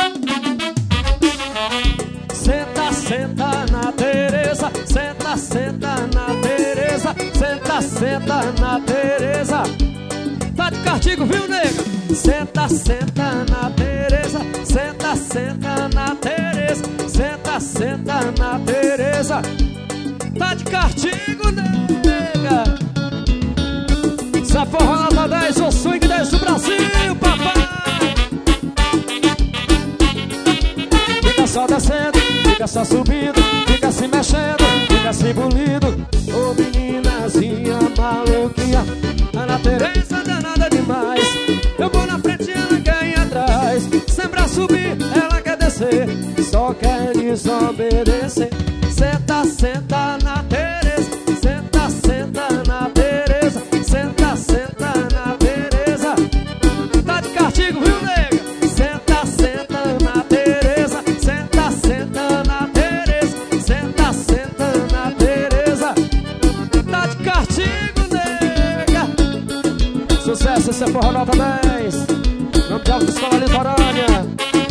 Senta, senta na Tereza, senta, senta na Tereza, senta, senta na Tereza. Tá de castigo, viu, nega? Senta, senta na Tereza, senta, senta na Tereza, senta, senta na Tereza. Tá de castigo, nega. Essa forró nota 10, o swing 10 do Brasil, papai. Fica só descendo, fica só subindo, fica se mexendo, fica se bolindo. Ô meninazinha maluquinha, Ana Tereza danada demais. Eu vou na frente e ela quer ir atrás. Sem pra subir, ela quer descer, só quer desobedecer. Senta, senta na Tereza, senta, senta na Tereza, senta, senta na Tereza. Tá de castigo, viu, nega? Senta, senta na Tereza, senta, senta na Tereza, senta, senta na Tereza. Tá de castigo, nega. Sucesso, esse é forró nota 10. Nome de Autoescola Litorânea.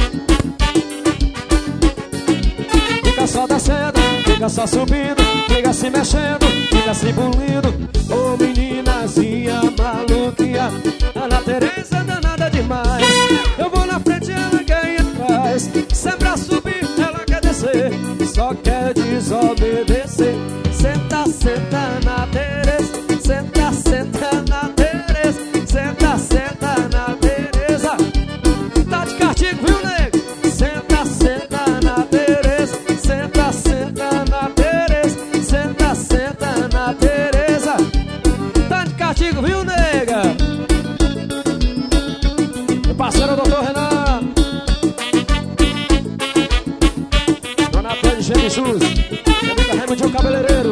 Fica só descendo, fica só subindo, fica se mexendo, fica se bolindo. Ô meninazinha maluquinha, Ana Tereza danada demais. Eu vou na frente e ela quer ir atrás. Sempre a subir, ela quer descer, só quer desobedecer. Senta, senta na Tereza, senta, senta na Tereza, senta, senta na Tereza. Tá de castigo, viu, nego? Senta, senta na Tereza, senta, senta na Tereza, senta, senta na Tereza. Tá de castigo, viu, nega? Meu parceiro, doutor Renan, Dona Pé de Jesus, minha amiga Raimundinho Cabeleireiro.